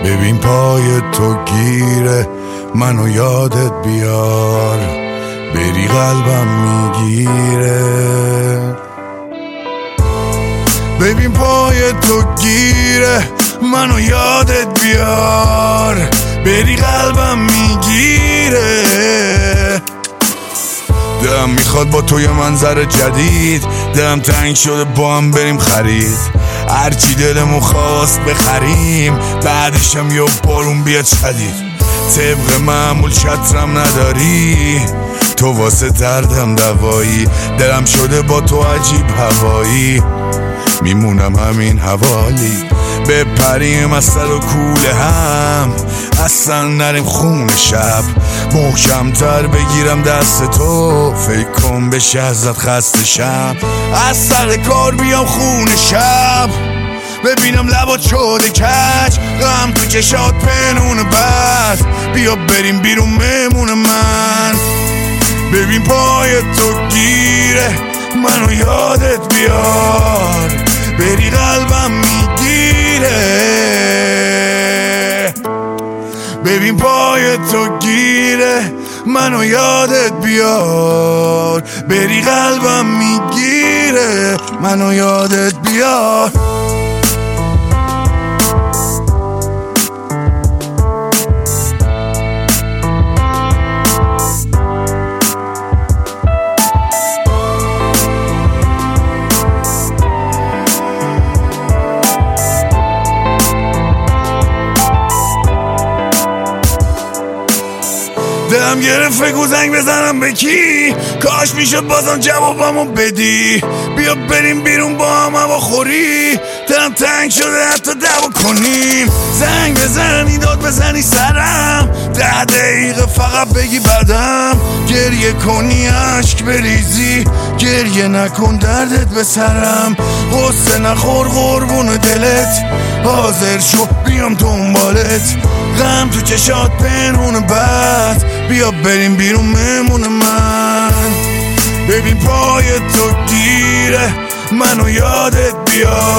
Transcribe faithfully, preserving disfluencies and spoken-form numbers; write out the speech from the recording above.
ببین پای تو گیره منو یادت بیار، بری قلبم میگیره. ببین پای تو گیره منو یادت بیار، بری قلبم میگیره. دلم میخواد با تو یه منظر جدید، دلم تنگ شده با هم بریم خرید، هرچی دلمو خواست بخریم، بعدشم یه بارون بیاد شدید. طبق معمول چترم نداری، تو واسه دردم دوایی، دلم شده با تو عجیب هوایی، میمونم همین حوالی. بپریم از سر و کوله هم، اصلا نریم خون شب، محکمتر بگیرم دست تو، فکر کن بشه ازت خسته شم. از سر کار بیام خون شب، ببینم لبات شده کج، غم تو چشات پنون بد، بیا بریم بیرون مهمون من. ببین پای تو گیره منو یادت بیار، بری قلبم میگیره. ببین پای تو گیره منو یادت بیار، بری قلبم میگیره، منو یادت بیار. دلم گرفت فکر زنگ بزنم به کی، کاش میشد بازم جوابمو بدی، بیا بریم بیرون با هم هوا خوری، دلم تنگ شده حتی دعوا کنیم. زنگ بزنی داد بزنی سرم، ده دقیقه فقط بگی بعدم، گریه کنی عشق بریزی، گریه نکن دردت به سرم، غصه نخور قربون دلت، حاضر شو بیام دنبالت، غم تو چشات پنهون بد، بیا بریم بیرون مهمون من. ببین پای تو گیره منو یادت بیار،